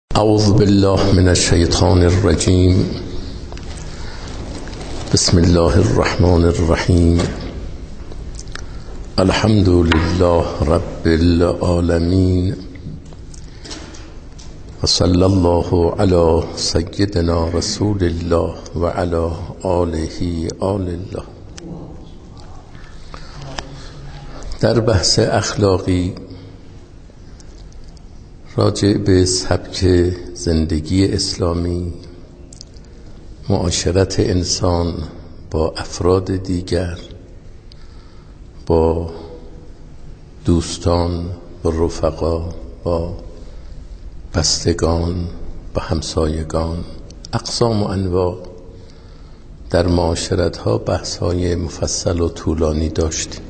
اعوذ بالله من الشیطان الرجیم. بسم الله الرحمن الرحیم. الحمد لله رب العالمین و صلی الله علی سیدنا رسول الله و علی آله آل الله. در بحث اخلاقی راجع به سبک زندگی اسلامی، معاشرت انسان با افراد دیگر، با دوستان، با رفقا، با بستگان، با همسایگان، اقسام و انواع در معاشرت ها بحث های مفصل و طولانی داشتیم.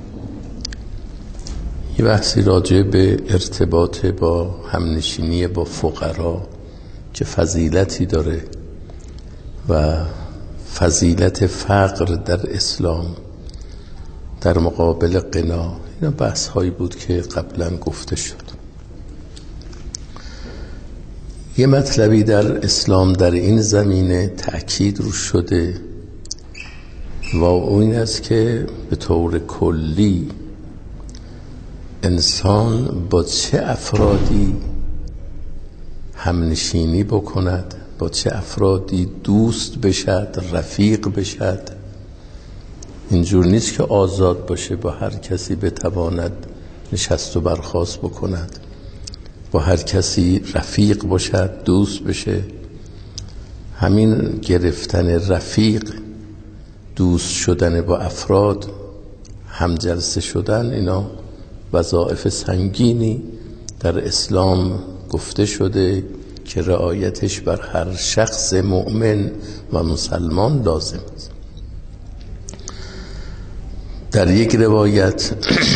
یه بحثی راجع به ارتباط با همنشینی با فقرا که فضیلتی داره و فضیلت فقر در اسلام در مقابل غنا، اینا بحث هایی بود که قبلا گفته شد. یه مطلبی در اسلام در این زمینه تأکید رو شده و این است که به طور کلی انسان با چه افرادی همنشینی بکند، با چه افرادی دوست بشد، رفیق بشد. اینجور نیست که آزاد باشه، با هر کسی بتواند نشست و برخاست بکند، با هر کسی رفیق باشد، دوست بشه. همین گرفتن رفیق، دوست شدن با افراد، همجلسه شدن، اینا وظایف سنگینی در اسلام گفته شده که رعایتش بر هر شخص مؤمن و مسلمان لازم است. در یک روایت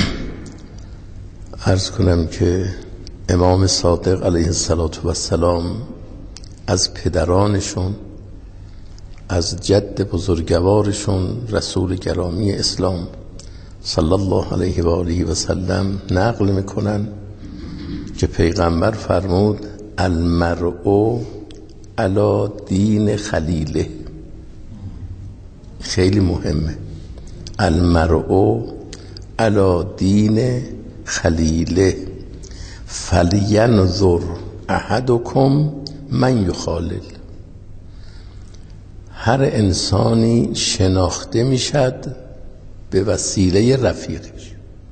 عرض کنم که امام صادق علیه السلام از پدرانشون، از جد بزرگوارشون رسول گرامی اسلام صلی الله علیه و آله و سلم نقل میکنن که پیغمبر فرمود المرء علی دین خلیله. خیلی مهمه. المرء علی دین خلیله فلینظر احدکم من یخالل. هر انسانی شناخته میشد به وسیله رفیقش.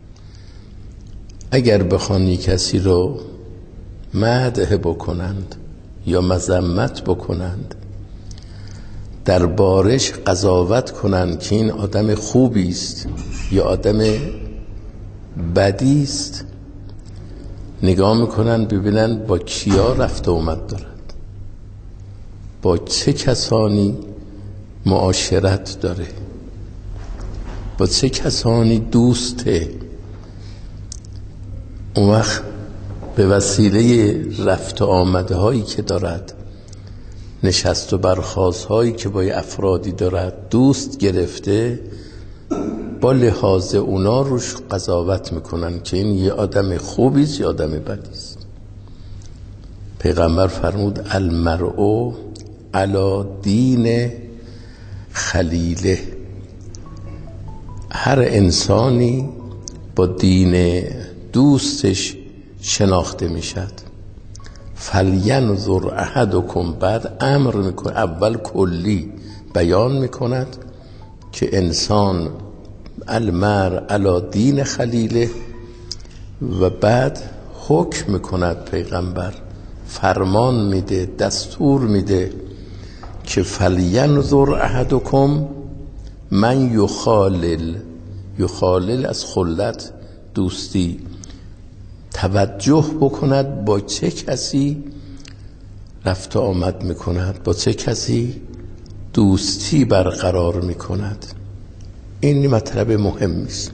اگر بخوانی کسی رو مدح بکنند یا مذمت بکنند، در بارش قضاوت کنند که این آدم خوبی است یا آدم بدی است، نگاه میکنن ببینن با کیا رفت و آمد دارد، با چه کسانی معاشرت داره، با چه کسانی دوسته. اون وقت به وسیله رفت و آمده هایی که دارد، نشست و برخاست هایی که با افرادی دارد دوست گرفته، با لحاظ اونا روش قضاوت میکنن که این یه آدم خوبیست یا آدم بدیست. پیغمبر فرمود المرء علی دین خلیله. هر انسانی با دین دوستش شناخته میشد. فلینظر احدکم، بعد امر میکنه، اول کلی بیان میکند که انسان المرء علی دین خلیله و بعد حکم میکند. پیغمبر فرمان میده، دستور میده که فلینظر احدکم من یخالل. یخالل از خلت، دوستی. توجه بکند با چه کسی رفت و آمد میکند، با چه کسی دوستی برقرار میکند. این مطلب مهمی است.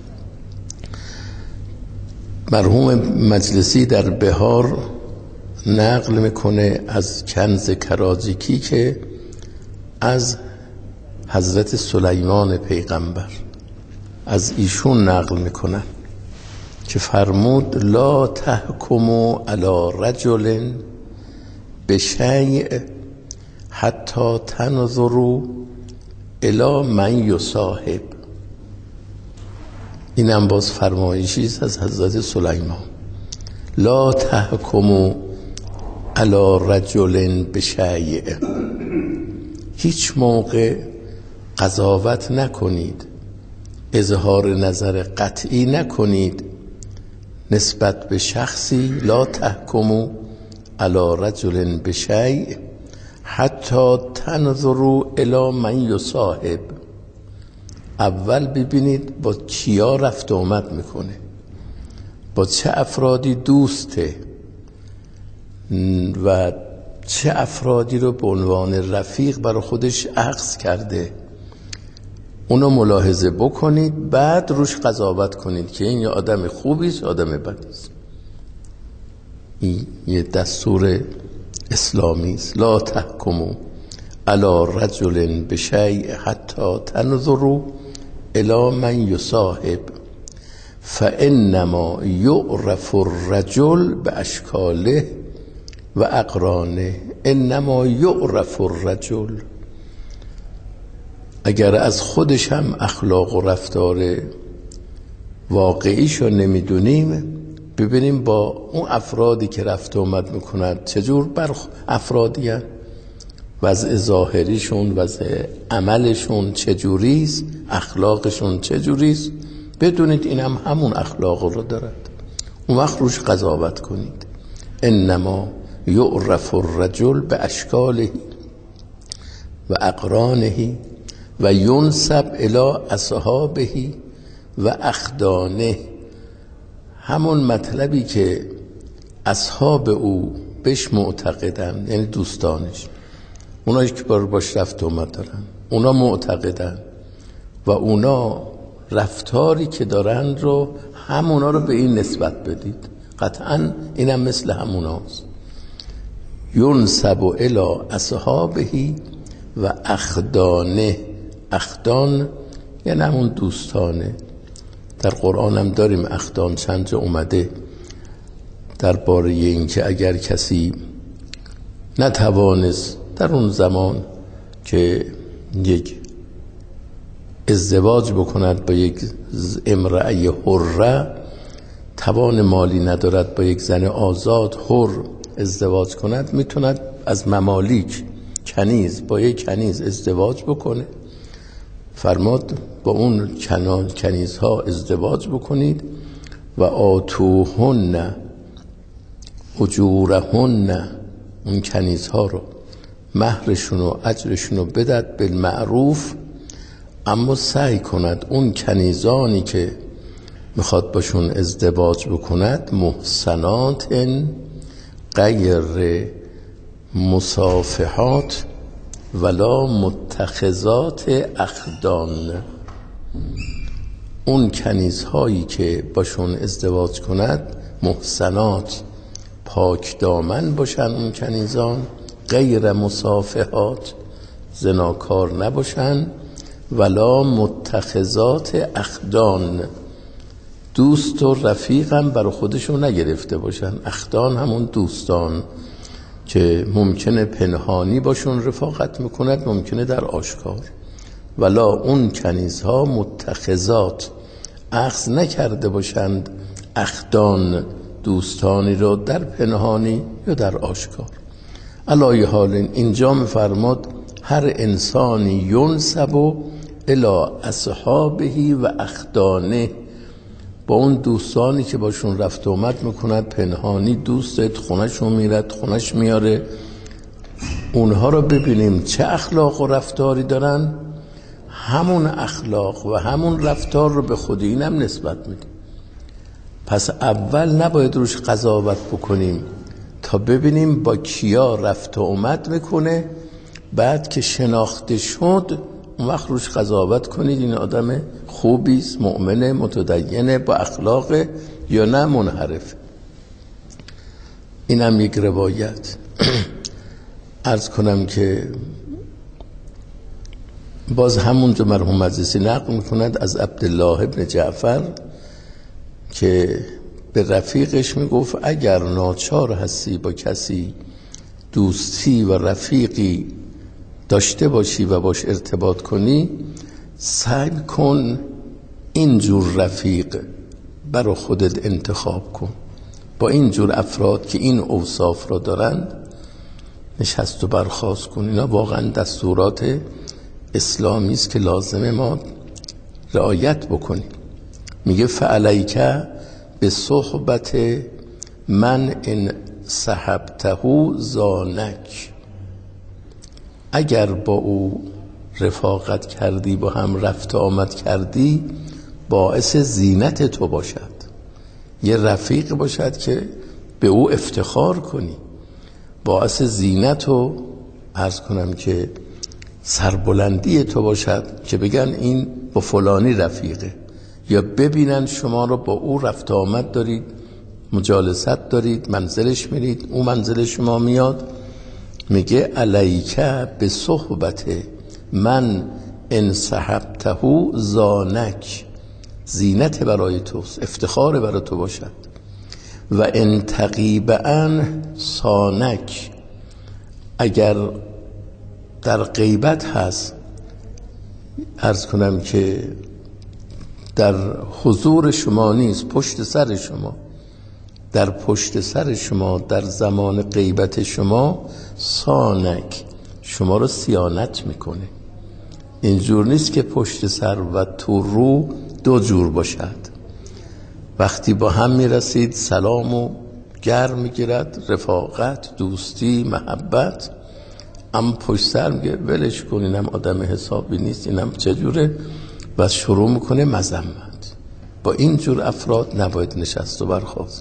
مرحوم مجلسی در بهار نقل میکنه از کنز کراجیکی که از حضرت سلیمان پیغمبر از ایشون نقل میکنن که فرمود لا تحکموا علی رجل بشیء حتی تنظروا الی من یصاحب. اینم باز فرمایشی است از حضرت سلیمان. لا تحکموا علی رجل بشیء، هیچ موقع قضاوت نکنید، اظهار نظر قطعی نکنید نسبت به شخصی. لا تحکموا علی رجل بشیء حتی تنظروا الی من یصاحب. اول ببینید با کیا رفت و آمد میکنه، با چه افرادی دوسته و چه افرادی رو به عنوان رفیق برای خودش اخذ کرده. اونو ملاحظه بکنید، بعد روش قضاوت کنید که این یا آدم خوبی است یا آدم بدی است. این یه دستور اسلامی است. لا تحکموا علی رجل بشیء حتی تنظروا الی من یصاحب فانما یعرف الرجل باشکاله و اقرانه. انما یعرف الرجل. اگر از خودش هم اخلاق و رفتار واقعیشو نمیدونیم، ببینیم با اون افرادی که رفت و آمد میکنند چجور افرادی هست، وضع ظاهریشون، وضع عملشون چجوریست، اخلاقشون چجوریست. بدونید این هم همون اخلاق رو دارد، اون وقت روش قضاوت کنید. انما یعرف الرجل باشکاله و اقرانه و ینسب الی اصحابه و اخدانه. همون مطلبی که اصحاب او بهش معتقدن، یعنی دوستانش، اونایی که باش رفت اومد دارن، اونا معتقدن و اونا رفتاری که دارن رو همونا رو به این نسبت بدید. قطعا اینم مثل هموناست. ینسب الی اصحابه و اخدانه. اخدان یعنی همون دوستانه. در قرآن هم داریم اخدان، چند جا اومده درباره این که اگر کسی نتوانست در اون زمان که یک ازدواج بکند با یک امرأه حره، توان مالی ندارد با یک زن آزاد حر ازدواج کند، میتوند از ممالیک کنیز با یک کنیز ازدواج بکنه. فرماد با اون کنیزها ازدواج بکنید و آتوهن اجورهن، اون کنیزها رو مهرشون و اجرشون رو بدد بالمعروف، اما سعی کند اون کنیزانی که میخواد باشون ازدواج بکند محسنات غیر مصافحات ولا متخذات اخدان. اون کنیزهایی که باشون ازدواج کند محسنات، پاک دامن باشن، اون کنیزان غیر مصافحات، زناکار نباشن، ولا متخذات اخدان، دوست و رفیق هم برای خودشون نگرفته باشن. اخدان همون دوستان که ممکنه پنهانی باشون رفاقت میکند، ممکنه در آشکار. ولا اون کنیزها متخذات، اخذ نکرده باشند اخدان، دوستانی رو در پنهانی یا در آشکار. علای حال اینجا میفرماد هر انسانی ینسب الی اصحابه و اخدانه، با اون دوستانی که باشون رفت و آمد میکند پنهانی، دوستت خونهشون میرد خونهش میاره، اونها رو ببینیم چه اخلاق و رفتاری دارن، همون اخلاق و همون رفتار رو به خود اینم نسبت میدیم. پس اول نباید روش قضاوت بکنیم تا ببینیم با کیا رفت و آمد میکنه، بعد که شناخته شد اون وقت روش قضاوت کنید این آدم خوبی است، مؤمنه، متدینه، با اخلاق یا نه منحرف. این هم یک روایت. عرض کنم که باز همونجا مرحوم مجلسی نقل میکند از عبدالله ابن جعفر که به رفیقش میگفت اگر ناچار هستی با کسی دوستی و رفیقی داشته باشی و باش ارتباط کنی، سعی کن اینجور رفیق برای خودت انتخاب کن، با اینجور افراد که این اوصاف را دارند نشست و برخاست کن. اینا واقعا دستورات اسلامی است که لازمه ما رعایت بکنیم. میگه فعلیک به صحبت من ان صحبته زانک، اگر با او رفاقت کردی، با هم رفت آمد کردی، باعث زینت تو باشد. یه رفیق باشد که به او افتخار کنی، باعث زینت و عرض کنم که سربلندی تو باشد، که بگن این با فلانی رفیقه، یا ببینن شما رو با او رفت آمد دارید، مجالست دارید، منزلش میرید، او منزل شما میاد. میگه علیک به صحبت من ان صحبته زانک، زینت برای توست، افتخار برای تو باشد. و ان تغیب عن صانک، اگر در غیبت هست، عرض کنم که در حضور شما نیست، پشت سر شما، در پشت سر شما، در زمان غیبت شما، صانک، شما رو صیانت میکنه. اینجور نیست که پشت سر و تو رو دو جور باشد. وقتی با هم میرسید سلامو گرم میگیرد، رفاقت، دوستی، محبت، اما پشت سر میگه ولش کن، اینم آدم حسابی نیست، اینم چجوره، و شروع میکنه مذمت. با اینجور افراد نباید نشست و برخاست.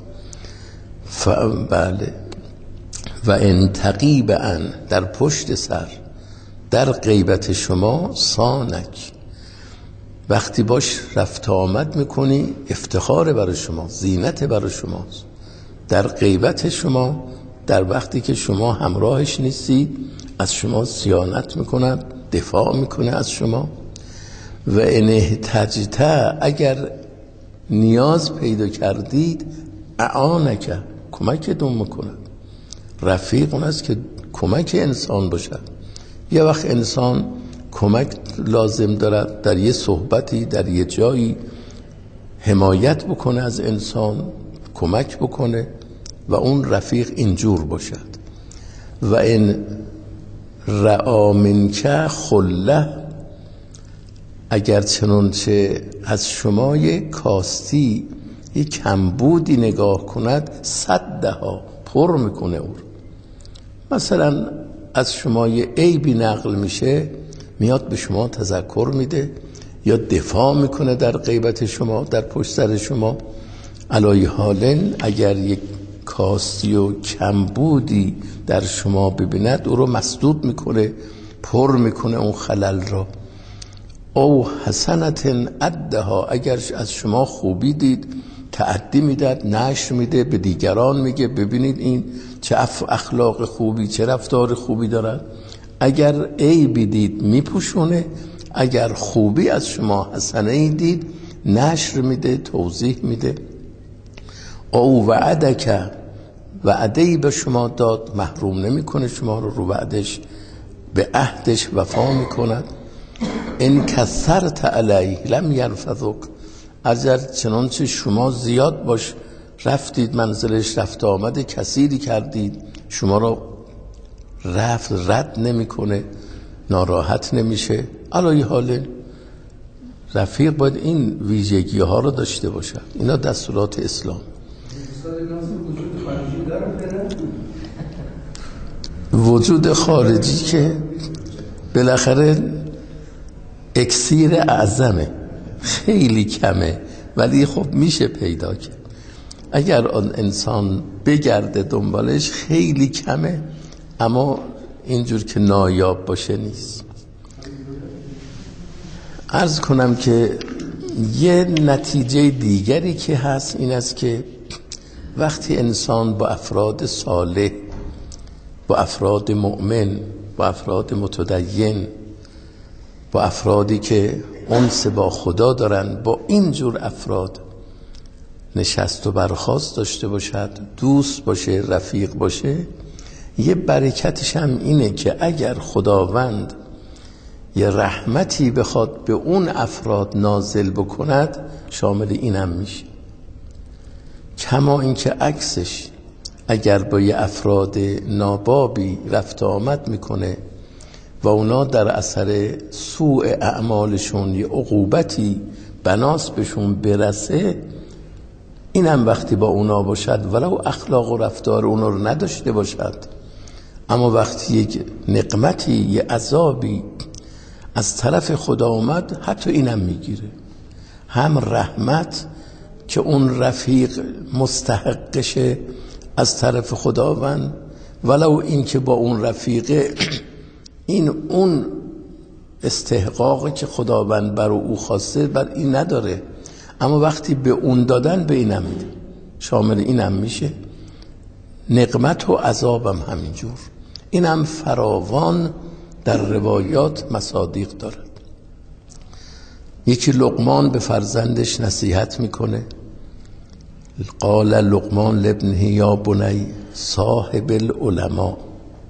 بله. و ان تغیب عن، در پشت سر، در غیبت شما، صانک، وقتی باش رفت آمد میکنی، افتخار برای شما، زینت برای شماست. در غیبت شما، در وقتی که شما همراهش نیستید، از شما صیانت میکنه، دفاع میکنه از شما. و ان احتجت، اگر نیاز پیدا کردید، اعانک، کمکتون میکند. رفیق اون است که کمک انسان باشد. یه وقت انسان کمک لازم دارد، در یه صحبتی، در یه جایی حمایت بکنه از انسان، کمک بکنه، و اون رفیق اینجور باشد. و ان رعا منک خله، اگر چنانچه از شما یک کاستی، یک کمبودی نگاه کند، صدها، پر میکنه او. مثلا از شما یه عیبی نقل میشه، میاد به شما تذکر میده یا دفاع میکنه در غیبت شما، در پشت سر شما. علای حالن اگر یک کاستی و کمبودی در شما ببیند، او رو مسدود میکنه، پر میکنه اون خلل را. او حسنت عدها، اگر از شما خوبی دید، تعدی میداد، نشر میده، به دیگران میگه ببینید این چه اخلاق خوبی، چه رفتار خوبی دارد. اگر عیبی دید میپوشونه، اگر خوبی از شما حسنه ای دید نشر میده، توضیح میده. او وعدک، وعده‌ای به شما داد، محروم نمیکنه شما رو وعدش، به عهدش وفا میکند. ان کثرت علیه لم یرفضک، اگر چنانچه شما زیاد باش رفتید منزلش، رفت آمد کثیری کردید، شما رو رد نمیکنه، ناراحت نمیشه. علای حال رفیق باید این ویژگی ها رو داشته باشد. اینا دستورات اسلام. وجود خارجی که بالاخره اکسیر اعظمه، خیلی کمه، ولی خب میشه پیدا کرد. اگر آن انسان بگرده دنبالش، خیلی کمه، اما اینجور که نایاب باشه نیست. عرض کنم که یه نتیجه دیگری که هست این است که وقتی انسان با افراد صالح، با افراد مؤمن، با افراد متدین، با افرادی که انس با خدا دارن، با اینجور افراد نشست و برخاست داشته باشد، دوست باشه، رفیق باشه، یه برکتش هم اینه که اگر خداوند یه رحمتی بخواد به اون افراد نازل بکند شامل اینم میشه. کما اینکه عکسش اگر با یه افراد نابابی رفت آمد میکنه و اونا در اثر سوء اعمالشون یه عقوبتی بناس بهشون برسه، اینم وقتی با اونا باشد ولو اخلاق و رفتار اونا رو نداشته باشد، اما وقتی یک نقمتی یه عذابی از طرف خدا اومد حتی اینم میگیره. هم رحمت که اون رفیق مستحقشه از طرف خداوند، ولو این که با اون رفیقه این اون استحقاقی که خداوند بر او خواسته بر این نداره، اما وقتی به اون دادن به اینم میده، شامل اینم میشه. نقمت و عذابم همینجور، اینم فراوان در روایات مصادیق دارد. یکی لقمان به فرزندش نصیحت میکنه، قال لقمان لابنه یا بنی صاحب العلماء.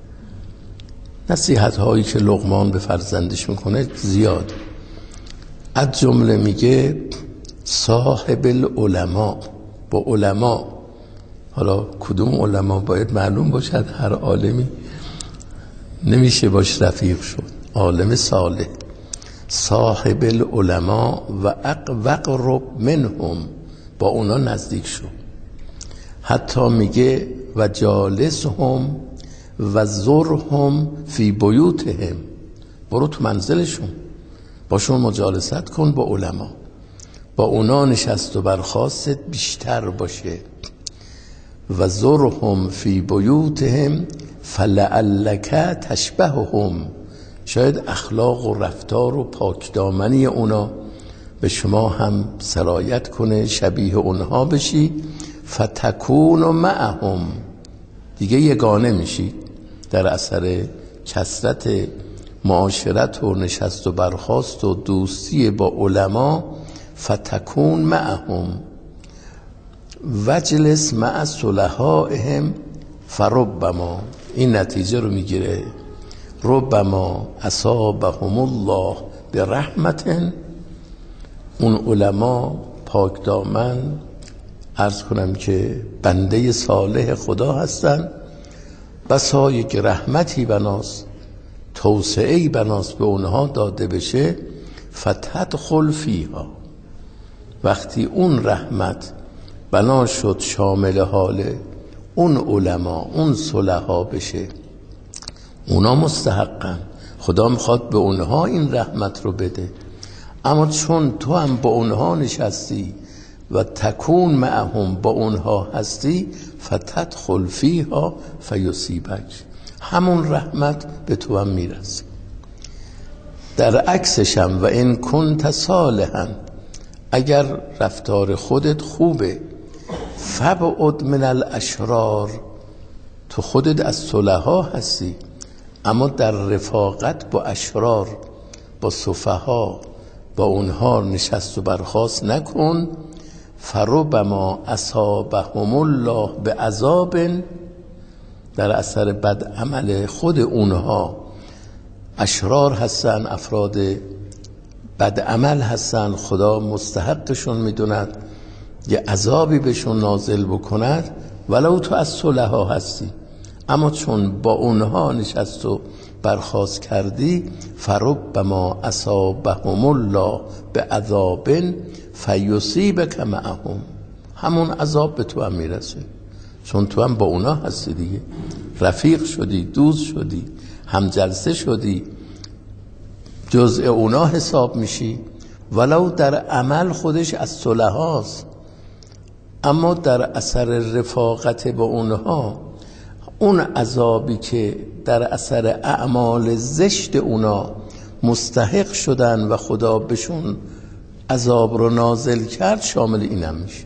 نصیحت هایی که لقمان به فرزندش میکنه زیاد، از جمله میگه صاحب العلماء، با علما. حالا کدوم علما باید معلوم باشد، هر عالمی نمیشه باش رفیق شد، عالم صالح. صاحب العلماء و وقرب منهم، با اونا نزدیک شو. حتی میگه و جالسهم و زرهم فی بیوتهم، برو تو منزلشون باشون مجالست کن، با علما، با اونا نشست و برخاست بیشتر باشه. و زرهم فی بیوتهم فلعلک تشبههم، شاید اخلاق و رفتار و پاکدامنی اونا به شما هم سرایت کنه، شبیه اونها بشی. فتکون معهم، دیگه یگانه میشی در اثر کثرت معاشرت و نشست و برخاست و دوستی با علما. فتکون معهم وجلس مع صلحائهم فربما، این نتیجه رو میگیره، ربما اصابهم الله برحمت، اون علما پاک دامن عرض کنم که بنده صالح خدا هستن، بسا یک رحمتی بناس، توسعه‌ای بناس به اونها داده بشه. فتدخل فیها، وقتی اون رحمت بنا شد شامل حال اون علما، اون صلحا بشه، اونا مستحقن، خدا میخواد به اونها این رحمت رو بده. اما چون تو هم با اونها نشستی و تکون معهم، با اونها هستی، فتدخل فیها فیصیبک، همون رحمت به تو هم میرسه. در عکسش هم و این کنت صالحا، اگر رفتار خودت خوبه، فبعد من الاشرار، تو خودت از صلحا هستی، اما در رفاقت با اشرار، با سفها، با اونها نشست و برخاست نکن. فربما اصابهم الله بعذاب، در اثر بد عمل خود اونها، اشرار هستن، افراد بد عمل هستن، خدا مستحقشون میدوند یه عذابی بهشون نازل بکند، ولو تو از صلحا هستی، اما چون با اونها نشست و برخاست کردی، فربما اصابهم الله بعذاب فیصیبک معهم، همون عذاب به تو هم میرسه، چون تو هم با اونا هستی دیگه، رفیق شدی، دوست شدی، هم جلسه شدی، جزء اونا حساب میشی، ولو در عمل خودش از صلحاست، اما در اثر رفاقت با اونها، اون عذابی که در اثر اعمال زشت اونا مستحق شدن و خدا بهشون عذاب رو نازل کرد، شامل اینم میشه.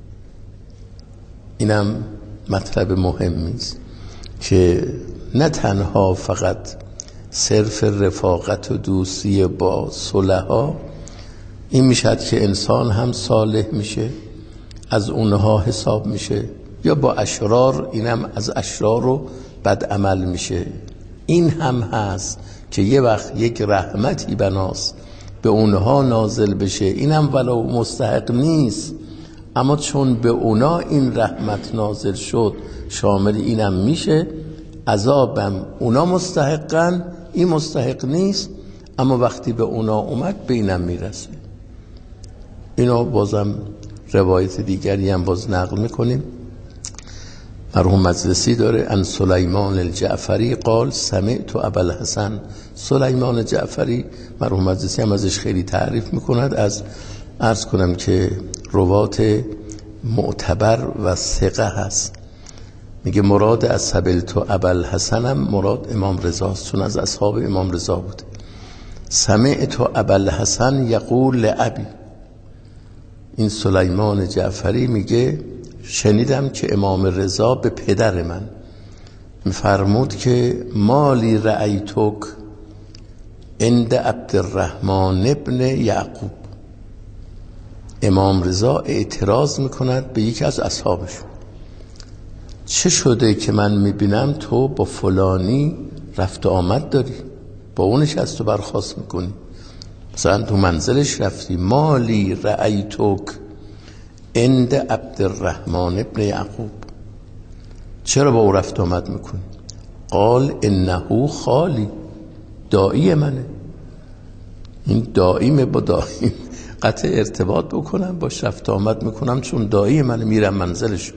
اینم مطلب مهمی است که نه تنها فقط صرف رفاقت و دوستی با صلحا این میشد که انسان هم صالح میشه، از اونها حساب میشه، یا با اشرار، اینم از اشرار و بد عمل میشه. این هم هست که یه وقت یک رحمتی بناست به اونها نازل بشه، این هم ولو مستحق نیست، اما چون به اونا این رحمت نازل شد شامل اینم میشه. عذابم اونا مستحقن، این مستحق نیست، اما وقتی به اونا اومد به اینم میرسه. اینا بازم روایت دیگری هم باز نقل میکنیم. مرحوم مجلسی داره ان سلیمان الجعفری قال سمعت ابوالحسن. سلیمان جعفری مرحوم مجلسی هم ازش خیلی تعریف میکند. از عرض کنم که روات معتبر و ثقه هست. میگه مراد از سبلت ابوالحسن هم مراد امام رضاست، چون از اصحاب امام رضا بود. سمعت ابوالحسن یقول لابی. این سلیمان جعفری میگه شنیدم که امام رضا به پدر من میفرمود که مالی رأیتک عند عبدالرحمن ابن یعقوب. امام رضا اعتراض میکند به یکی از اصحابش، چه شده که من میبینم تو با فلانی رفت و آمد داری، با اونش از تو برخواست میکنی، مثلا تو منزلش رفتی. مالی رأیتک عند عبدالرحمن ابن یعقوب، چرا با او رفت و آمد میکنی؟ قال انه خالی، دایی منه. این داییمه، با دایی قطع ارتباط بکنم، باش رفت و آمد میکنم چون دایی منه، میرم منزلش.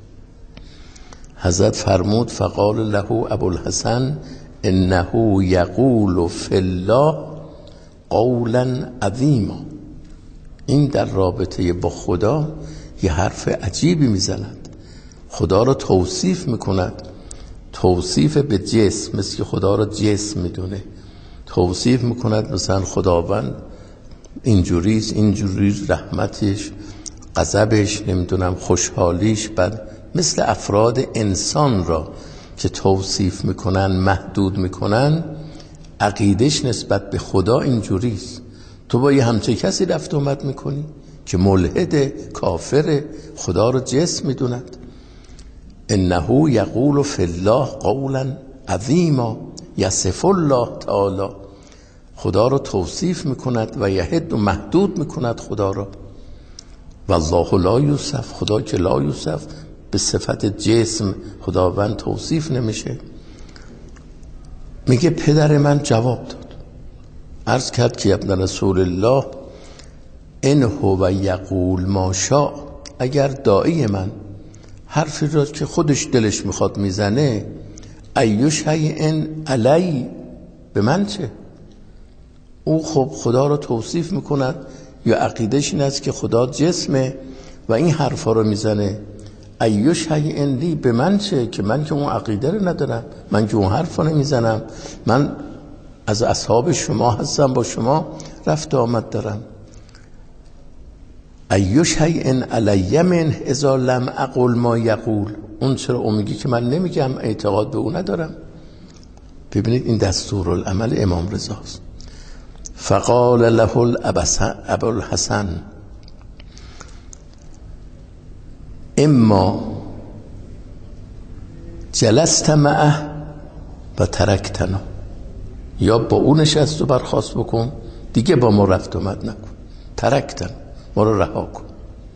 حضرت فرمود فقال له ابوالحسن انه یقول فی الله قولا عظیما. این در رابطه با خدا یه حرف عجیبی میزند، خدا رو توصیف میکند، توصیف به جسم، مثل که خدا رو جسم میدونه، توصیف میکند مثلا خداوند اینجوریست، اینجوری رحمتش، غضبش، نمیدونم خوشحالیش، بعد مثل افراد انسان را که توصیف میکنن، محدود میکنن، عقیدش نسبت به خدا اینجوریست. تو با یه همچه کسی رفت اومد میکنی که ملحد کافر، خدا رو جسم میدوند. انه یقول فی الله قولا عظیما یصف الله تعالی، خدا رو توصیف میکند و یحد و محدود میکند خدا را. والله لا یوصف، خدا که لا یوصف، به صفت جسم خداوند توصیف نمیشه. میگه پدر من جواب داد، عرض کرد که ابن رسول الله ان هو یقول ما شاء، اگر دایی من حرفی را که خودش دلش میخواد میزنه، ای شیء علی، به من چه؟ او خب خدا رو توصیف میکند یا عقیدش این است که خدا جسمه و این حرفا رو میزنه. ای شیء لی، به من چه که من که اون عقیده رو ندارم، من که اون حرفا نمیزنم، من از اصحاب شما هستم، با شما رفت آمد دارم. ای شیء علی من اذا لم اقل ما یقول، اون چرا او میگی که من نمیگم، اعتقاد به او ندارم. ببینید این دستورالعمل امام رضاست. فقال له ابوالحسن اما جلست معه و ترکتنا، یا با اون نشست و برخواست بکن، دیگه با ما رفت آمد نکن، ترکتن، ما رو رها کن.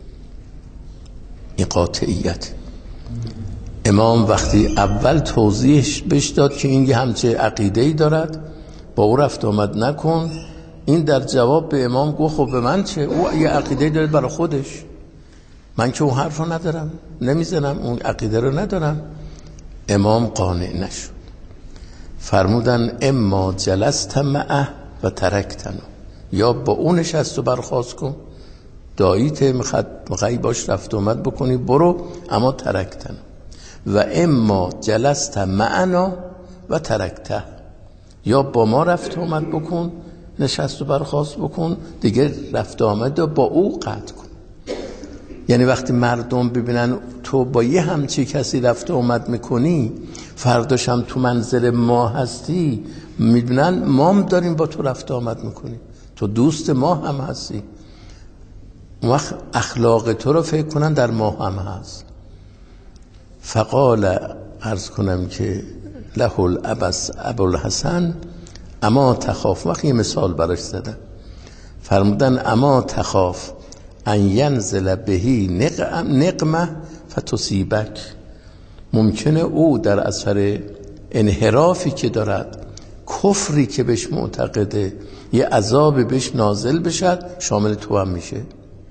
این قاطعیت. امام وقتی اول توضیحش بهش داد که این همچه عقیده‌ای دارد، با او رفت آمد نکن، این در جواب به امام گفت خب به من چه، او یه عقیده‌ای داره برای خودش، من که اون حرف رو ندارم، نمیزنم، اون عقیده رو ندارم. امام قانع نشد، فرمودن اما جلست معه و ترکتن، یا با اون نشست و برخواست کن، داییت میخوای باش رفت آمد بکنی برو، اما ترکتن. و اما جلست معنا و ترکته، یا با ما رفت آمد بکن، نشست و برخواست بکن، دیگه رفت آمد با او قطع کن. یعنی وقتی مردم ببینن تو با یه همچی کسی رفت آمد میکنی، فرداش هم تو منزل ما هستی، میبینن ما هم داریم با تو رفت آمد میکنی، تو دوست ما هم هستی، وقت اخلاق تو رو فکر کنن در ما هم هست. فقال، عرض کنم که له الابس ابوالحسن اما تخاف. وقتی یه مثال براش زدن فرمودن اما تخاف ان ینزل بهی نقمه فتصیبک، ممکنه او در اثر انحرافی که دارد، کفری که بهش معتقده، یه عذاب بهش نازل بشد، شامل تو هم میشه.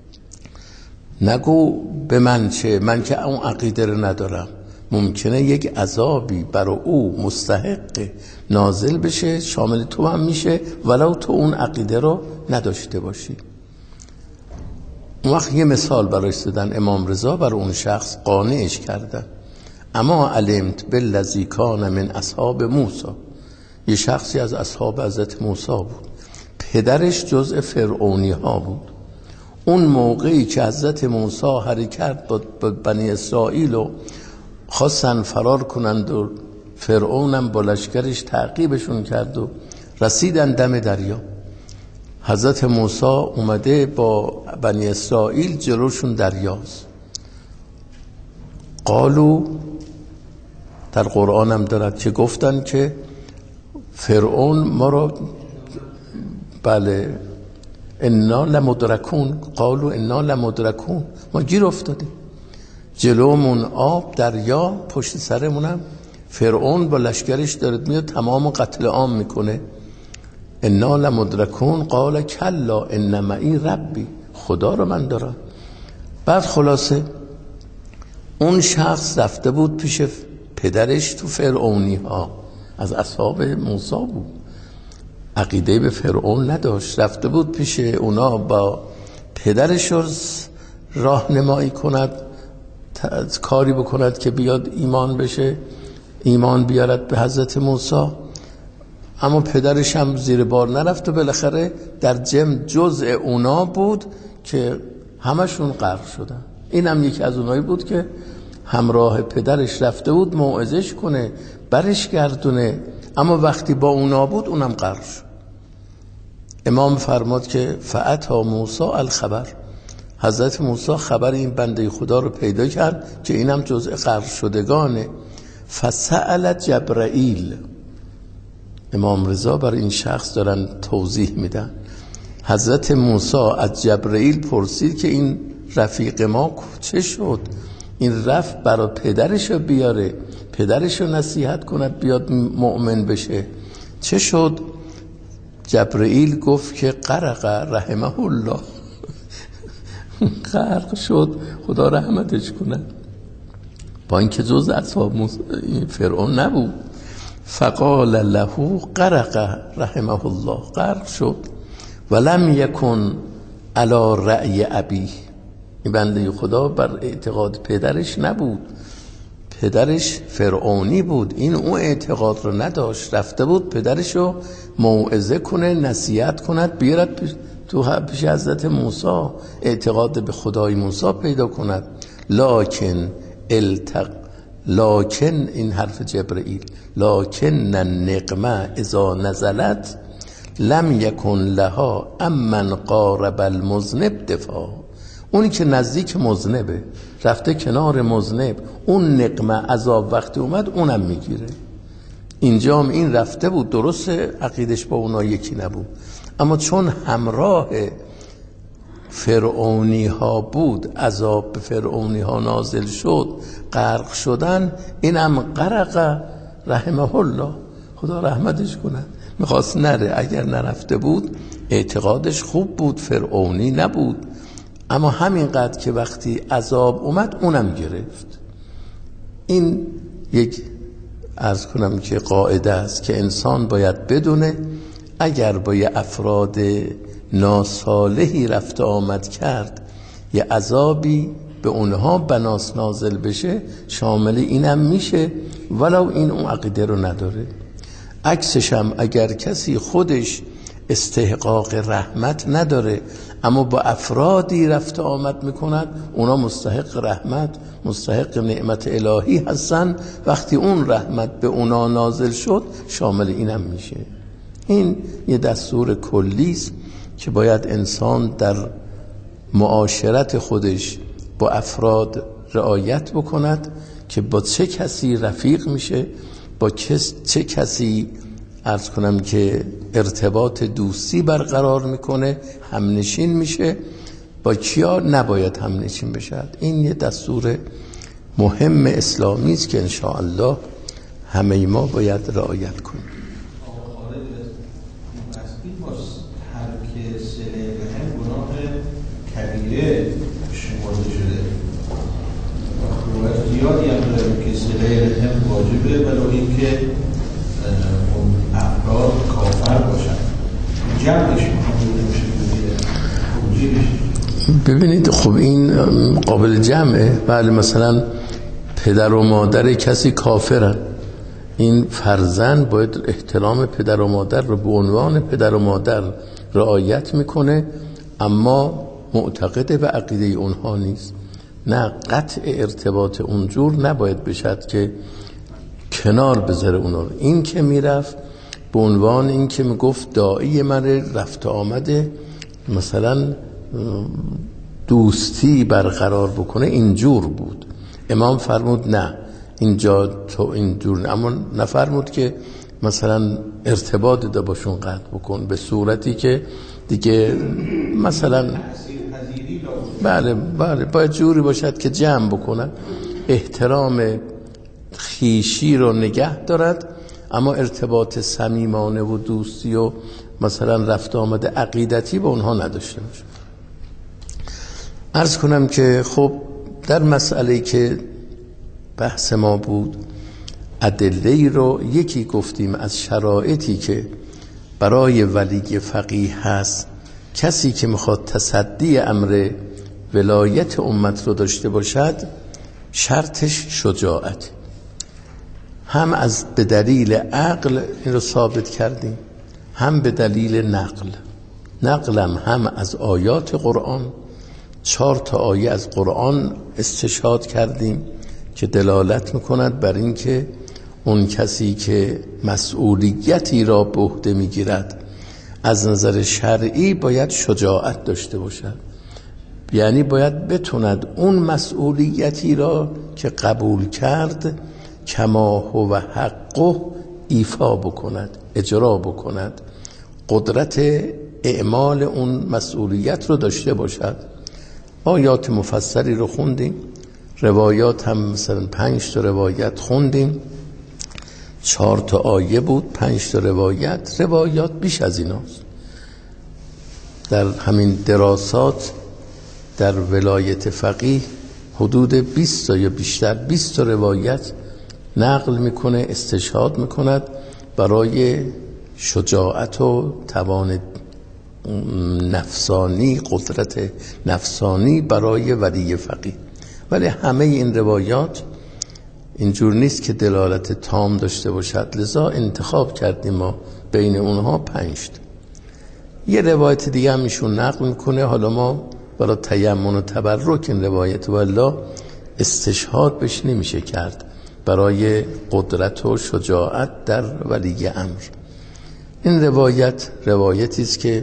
نگو به من چه، من که اون عقیده رو ندارم. ممکنه یک عذابی برای او مستحق نازل بشه، شامل تو هم میشه، ولو تو اون عقیده رو نداشته باشی. اون وقت یه مثال براش زدن. امام رضا برای اون شخص قانعش کردن. اما علمت بالذی کان من اصحاب موسی، یه شخصی از اصحاب حضرت موسی بود، پدرش جزء فرعونی ها بود. اون موقعی که حضرت موسی حرکت با بنی اسرائیل و خواستن فرار کنند و فرعونم با لشکرش تعقیبشون کرد و رسیدن دم دریا، حضرت موسی اومده با بنی اسرائیل جلوشون دریاست. قالو، در قرآن هم دارد که گفتن که فرعون ما رو بله انا لمدرکون، قالو انا لمدرکون، ما گیر افتادیم، جلومون آب دریا، پشت سرمونم فرعون با لشکرش دارد میاد تمام قتل عام میکنه. انا لمدرکون قال کلا ان معی ربی، خدا رو من دارم. بعد خلاصه اون شخص رفته بود پیش پدرش تو فرعونی ها، از اصحاب موسی بود، عقیده به فرعون نداشت، رفته بود پیش اونا با پدرش رو راهنمایی کند، کاری بکند که بیاد ایمان بشه، ایمان بیارد به حضرت موسی. اما پدرش هم زیر بار نرفت و بالاخره در جزء اونا بود که همشون غرق شدن. این هم یکی از اونایی بود که همراه پدرش رفته بود موعظش کنه، برش گردونه، اما وقتی با اونا بود اونم غرق شد. امام فرماد که فاتی موسی الخبر، حضرت موسی خبر این بنده خدا رو پیدا کرد که اینم جزء غرق شدگانه. فسأل جبرائیل، امام رضا برای این شخص دارن توضیح میدن. حضرت موسی از جبرائیل پرسید که این رفیق ما چه شد؟ این رفت برای پدرش رو بیاره، پدرش رو نصیحت کند بیاد مؤمن بشه، چه شد؟ جبرائیل گفت که غرق رحمه الله، غرق شد، خدا رحمتش کنه، با اینکه جز اصحاب فرعون نبود. فقال له غرق رحمه الله، غرق شد. ولم یکن علی رأی ابی، این بنده خدا بر اعتقاد پدرش نبود، پدرش فرعونی بود، این اون اعتقاد رو نداشت، رفته بود پدرش رو موعظه کنه، نصیحت کند، بیارد تو پیش حضرت موسی، اعتقاد به خدای موسی پیدا کند. لکن این حرف جبرائیل، لکن النقمه اذا نزلت لم یکن لها امن قارب المذنب دفاع، اونی که نزدیک مذنبه رفته کنار مذنب، اون نقمه عذاب وقتی اومد اونم میگیره. اینجا هم این رفته بود، درست عقیدش با اونا یکی نبود، اما چون همراه فرعونی ها بود، عذاب به فرعونی ها نازل شد، غرق شدن، اینم غرق رحمه الله، خدا رحمتش کنه. میخواست نره، اگر نرفته بود اعتقادش خوب بود، فرعونی نبود، اما همینقدر که وقتی عذاب اومد اونم گرفت. این یک عرض کنم که قاعده است که انسان باید بدونه اگر با یه افراد ناصالحی رفت آمد کرد، یه عذابی به اونها بناس نازل بشه، شامل اینم میشه ولو این اون عقیده رو نداره. عکسش هم اگر کسی خودش استحقاق رحمت نداره اما با افرادی رفت آمد میکند، اونا مستحق رحمت، مستحق نعمت الهی هستن، وقتی اون رحمت به اونا نازل شد شامل اینم میشه. این یه دستور کلی است که باید انسان در معاشرت خودش با افراد رعایت بکند که با چه کسی رفیق میشه، با چه کسی عرض کنم که ارتباط دوستی برقرار میکنه، همنشین میشه، با کیا نباید همنشین بشد. این یه دستور مهم اسلامی است که انشاءالله همه ما باید رعایت کنیم. ترک صله رحم گناه کبیره شمرده شده و خروجات زیادی هم داره که صله رحم واجبه، ولو اینکه اون افراد کافر باشن. جمعش محمود میشه توجیهش. ببینید خب این قابل جمعه. بله مثلا پدر و مادر کسی کافرن، این فرزند باید احترام پدر و مادر رو به عنوان پدر و مادر رعایت میکنه، اما معتقد به عقیده اونها نیست. نه، قطع ارتباط اونجور نباید بشد که کنار بذاره اونا رو. این که میرفت به عنوان این که میگفت داعی من رفت آمده مثلا دوستی برقرار بکنه، اینجور بود. امام فرمود نه اینجا تو اینجور، اما نفرمود که مثلا ارتباط ده باشون قطع بکن به صورتی که دیگه مثلا بله باید جوری باشد که جمع بکنن، احترام خیشی رو نگه دارد، اما ارتباط صمیمانه و دوستی و مثلا رفت آمد عقیدتی با اونها نداشته باشه. عرض کنم که خب در مسئله که بحث ما بود، ادله رو یکی گفتیم از شرایطی که برای ولی فقیه هست، کسی که میخواد تصدی امر ولایت امت رو داشته باشد شرطش شجاعت، هم از به دلیل عقل این رو ثابت کردیم، هم به دلیل نقلم هم از آیات قرآن. 4 آیه از قرآن استشهاد کردیم که دلالت میکند بر این که اون کسی که مسئولیتی را به عهده میگیرد از نظر شرعی باید شجاعت داشته باشد، یعنی باید بتوند اون مسئولیتی را که قبول کرد کما هو حقه ایفا بکند، اجرا بکند، قدرت اعمال اون مسئولیت رو داشته باشد. آیات مفصلی رو خوندیم، روایات هم مثلا 5 روایت خوندیم، 4 آیه بود، 5 روایات بیش از ایناست. در همین دراسات در ولایت فقیه حدود 20 یا بیشتر 20 روایت نقل میکنه، استشهاد میکند برای شجاعت و توان نفسانی، قدرت نفسانی برای ولی فقیه. ولی همه این روایات اینجور نیست که دلالت تام داشته باشد، لذا انتخاب کردیم ما بین اونها 5. یه روایت دیگه هم ایشون نقل میکنه، حالا ما برای تیمم و تبرک این روایت والله استشهاد بهش نمیشه کرد برای قدرت و شجاعت در ولی امر. این روایتی است که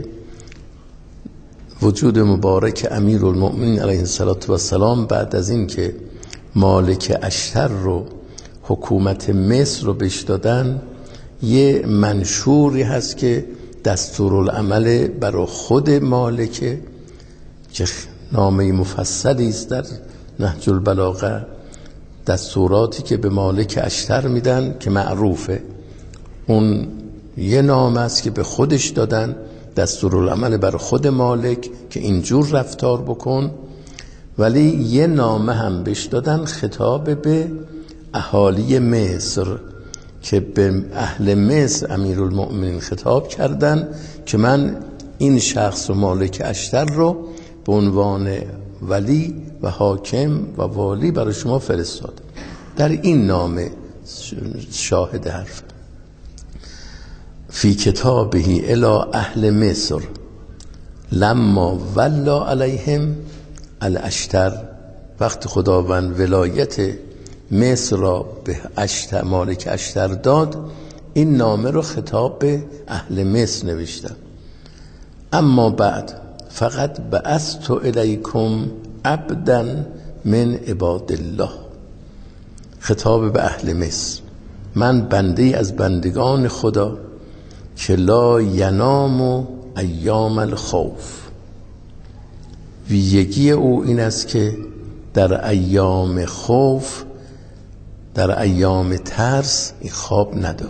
وجود مبارک امیرالمؤمنین علیه السلام بعد از این که مالک اشتر رو حکومت مصر رو بهش دادن، یه منشوری هست که دستورالعمل برای خود مالک که نامه مفصلی است در نهج البلاغه، دستوراتی که به مالک اشتر میدن که معروفه. اون یه نامه است که به خودش دادن، دستورالعمل برای خود مالک که اینجور رفتار بکن، ولی یه نامه هم بهش دادن خطاب به اهالی مصر که به اهل مصر امیرالمؤمنین خطاب کردن که من این شخص و مالک اشتر رو به عنوان ولی و حاکم و والی برای شما فرستاد. در این نامه شاهد حرف فی کتابه الی اهل مصر لما ولا علیهم الاشتر، وقت خداوند ولایت مصر را به مالک اشتر داد، این نامه رو خطاب به اهل مصر نوشتن. اما بعد فقط بعثت الیکم عبدا من عباد الله، خطاب به اهل مصر، من بنده از بندگان خدا که لا ینام ایام الخوف. ویژگی او این است که در ایام خوف، در ایام ترس این خواب نداره،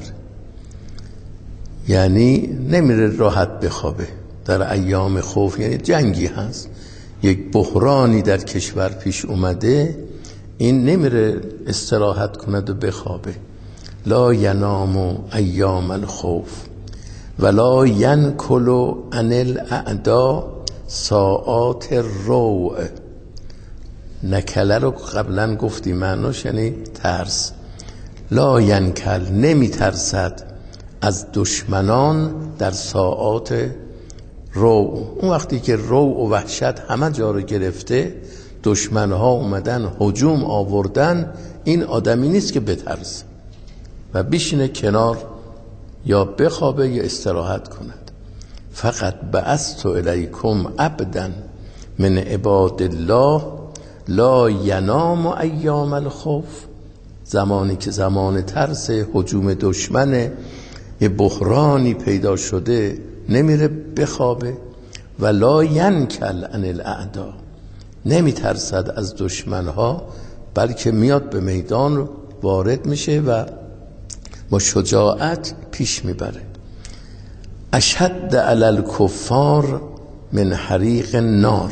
یعنی نمیره راحت بخوابه. در ایام خوف یعنی جنگی هست، یک بحرانی در کشور پیش اومده، این نمیره استراحت کند و بخوابه. لا ینام ایام الخوف ولا ینکل عن الاعداء ساعات الروع. نکله رو قبلا گفتی معناش یعنی ترس. لا ینکل نمی ترسد از دشمنان در ساعات روع. اون وقتی که روع و وحشت همه جا رو گرفته، دشمنها اومدن هجوم آوردن، این آدمی نیست که بترسه و بشینه کنار یا بخوابه یا استراحت کند. فقط بعثت الیکم عبدا من عباد الله لا ینام ایام الخوف. زمانی که زمان ترس، هجوم دشمنه، یه بحرانی پیدا شده، نمیره بخوابه. و لا ینکل عن الاعداء، نمی ترسد از دشمنها، بلکه میاد به میدان وارد میشه و با شجاعت پیش میبره. اشد علی الکفار من حریق النار.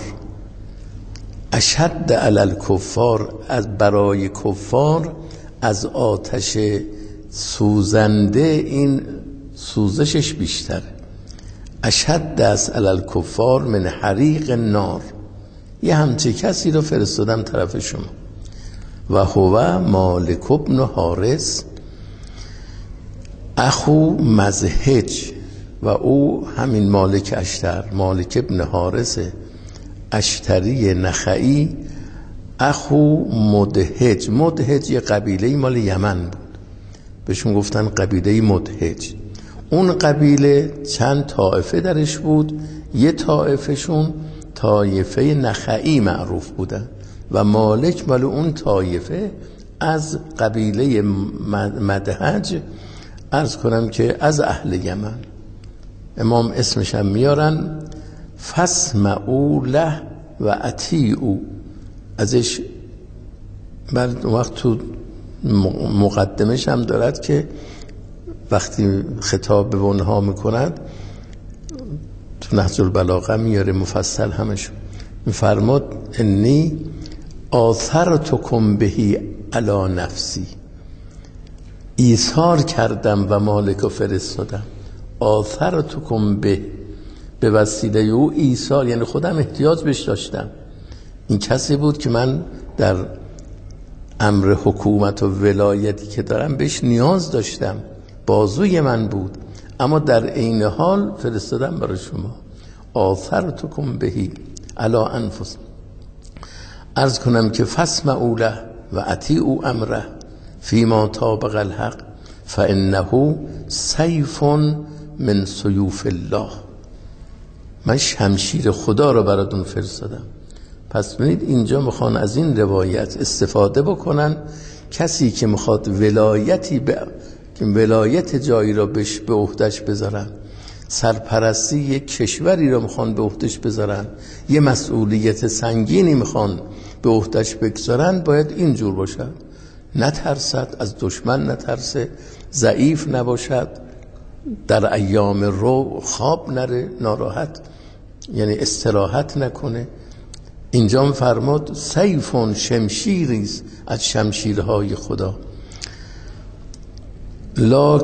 اشد علی الکفار، از برای کفار از آتش سوزنده این سوزشش بیشتره. اشد از علی الکفار من حریق النار. یه همچه کسی رو فرستادم طرف شما. و هو مالک ابن حارث اخو مزهج. و او همین مالک اشتر، مالک ابن حارث اشتری نخعی، اخو مدهج. مدهج یه قبیله مال یمن بود، بهشون گفتن قبیله مدهج. اون قبیله چند طائفه درش بود، یه طائفهشون طایفه نخعی معروف بودن و مالک مال اون طایفه از قبیله مدهج، عرض کنم که از اهل یمن. امام اسمش هم میارن فاسمعوا له و اطیعوا. ازش بعد وقت تو مقدمش هم دارد که وقتی خطاب به اونها میکند، تو نهج البلاغه میاره مفصل همش، میفرماد انی آثرتکم بهی علی نفسی. ایثار کردم و مالک فرستادم. آثرتکم به وسیله او ایثار، یعنی خودم احتیاج بهش داشتم. این کسی بود که من در امر حکومت و ولایتی که دارم بهش نیاز داشتم، بازوی من بود، اما در عین حال فرستادم برای شما. آثرتکم بهی علی انفس. عرض کنم که فاسمعوا له و اطیعوا امره فیما طابق الحق فانه سیف من سیوف الله. من شمشیر خدا رو براتون فرستادم. پس ببینید اینجا میخوان از این روایت استفاده بکنن. کسی که میخواد ولایت جایی رو به عهده‌اش بذارن، سرپرستی یک کشوری رو میخوان به عهده‌اش بذارن، یه مسئولیت سنگینی میخوان به عهده‌اش بگذارن، باید اینجور باشد. نترسد از دشمن، نترسه، ضعیف نباشد، در ایام رو خواب نره، ناراحت یعنی استراحت نکنه. اینجا فرمود سیفون، شمشیریست از شمشیرهای خدا. لا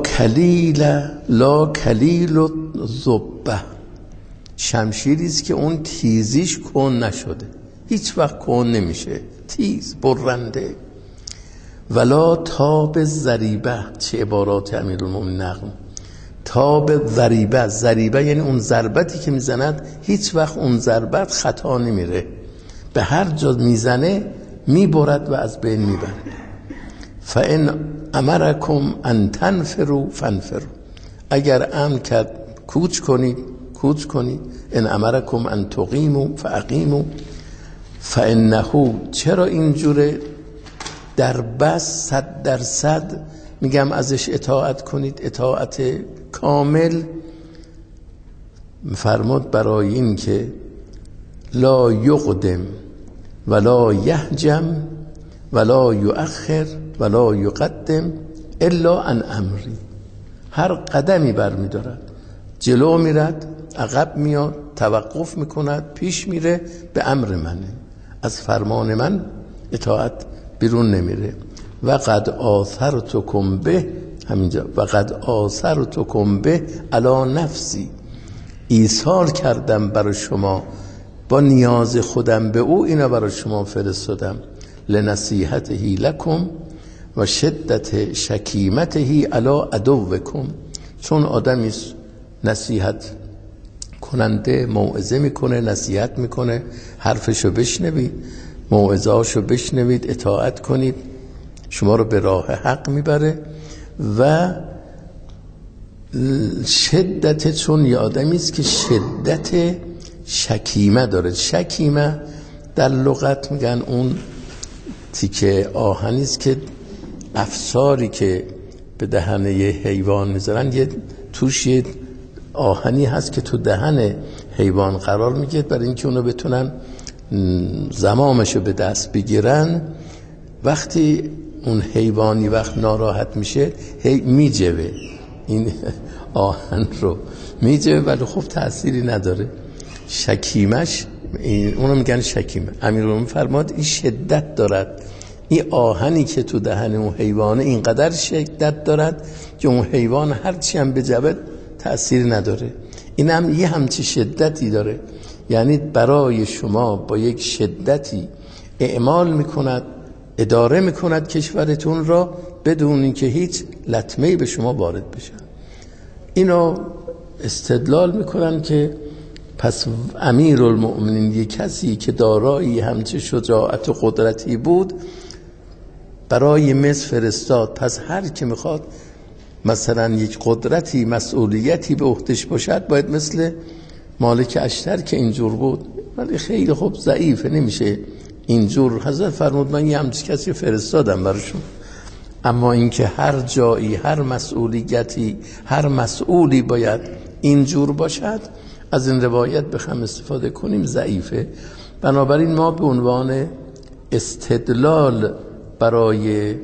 کلیل الذبه، شمشیریست که اون تیزیش کن نشده، هیچ وقت کن نمیشه، تیز برنده. ولا تاب ضریبه، چه عبارات امیرالمومنین نقل. تاب ضریبه، ضریبه یعنی اون ضربتی که میزند هیچ وقت اون ضربت خطا نمیره، به هر جا میزنه میبرد و از بین میبرد. فان امرکم ان تنفروا فانفروا، اگر امر کرد کوچ کنید کوچ کنید. ان امرکم ان تقیموا فاقیموا. فانه، چرا اینجوره؟ در بس 100% میگم ازش اطاعت کنید اطاعت کامل، فرمود برای این که لا یقدم ولا یهجم ولا یؤخر ولا یقدم الا عن امری. هر قدمی برمی‌دارد، جلو میرد، عقب میاد، توقف میکند، پیش میره، به امر منه، از فرمان من اطاعت بیرون نمیره. و قد آثرتکم به، همینجا و قد آثرتکم به علی نفسی، ایثار کردم برای شما با نیاز خودم به او، اینا برای شما فرستادم. لنصیحته لکم و شدت شکیمته علی عدوکم. چون آدمی نصیحت کننده موعظه میکنه، نصیحت میکنه، حرفشو بشنوید، موعظه‌اشو بشنوید، اطاعت کنید، شما رو به راه حق میبره. و شدت، چون یه آدمی است که شدت شکیمه داره. شکیمه در لغت میگن اون تیکه آهنی است که افساری که به دهن یه حیوان میذارن، یه توش یه آهنی هست که تو دهن حیوان قرار میگیره برای اینکه اونو بتونن زمامشو به دست بگیرن. وقتی اون حیوانی وقت ناراحت میشه میجوه، این آهن رو میجوه، ولی خب تأثیری نداره. شکیمش اونو میگن شکیمه. امیرالمومنین فرماد این شدت دارد، این آهنی که تو دهن اون حیوانه اینقدر شدت دارد که اون حیوان هرچی هم بجوه تأثیری نداره. این هم یه همچی شدتی داره، یعنی برای شما با یک شدتی اعمال میکند، اداره میکند کشورتون را بدون اینکه هیچ لطمه‌ای به شما وارد بشه. اینو استدلال میکنن که پس امیرالمؤمنین یک کسی که دارایی همچه شجاعت و قدرتی بود برای مصر فرستاد، پس هر که میخواد مثلا یک قدرتی مسئولیتی به عهده‌اش باشد باید مثل مالک اشتر که اینجور بود، ولی خیلی خوب ضعیفه، نمیشه اینجور. حضرت فرمود من یه همچه کسی فرستادم براشون. اما اینکه هر جایی هر مسئولیتی هر مسئولی باید اینجور باشد، از این روایت بخوام استفاده کنیم ضعیفه. بنابراین ما به عنوان استدلال برای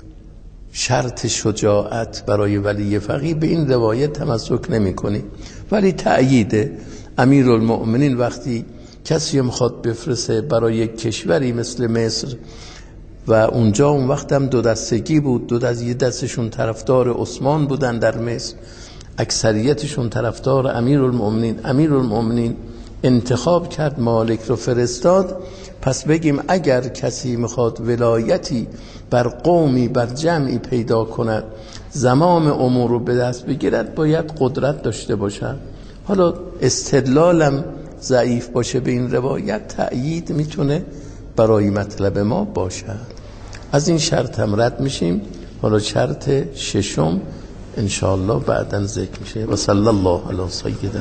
شرط شجاعت برای ولی فقیه به این روایت تمسک نمی کنیم، ولی تأیید امیرالمؤمنین وقتی کسی میخواد بفرسته برای یک کشوری مثل مصر و اونجا اون وقت هم دو دستگی بود، یه دستشون طرفدار عثمان بودن در مصر، اکثریتشون طرفدار امیرالمؤمنین. امیرالمؤمنین انتخاب کرد، مالک رو فرستاد. پس بگیم اگر کسی میخواد ولایتی بر قومی بر جمعی پیدا کند، زمام امور رو به دست بگیرد، باید قدرت داشته باشد. حالا استدلالم ضعیف باشه به این روایت، تأیید میتونه برای مطلب ما باشد. از این شرط هم رد میشیم. حالا شرط ششم انشاءالله بعداً ذکر میشه. و صلی الله علی سیدنا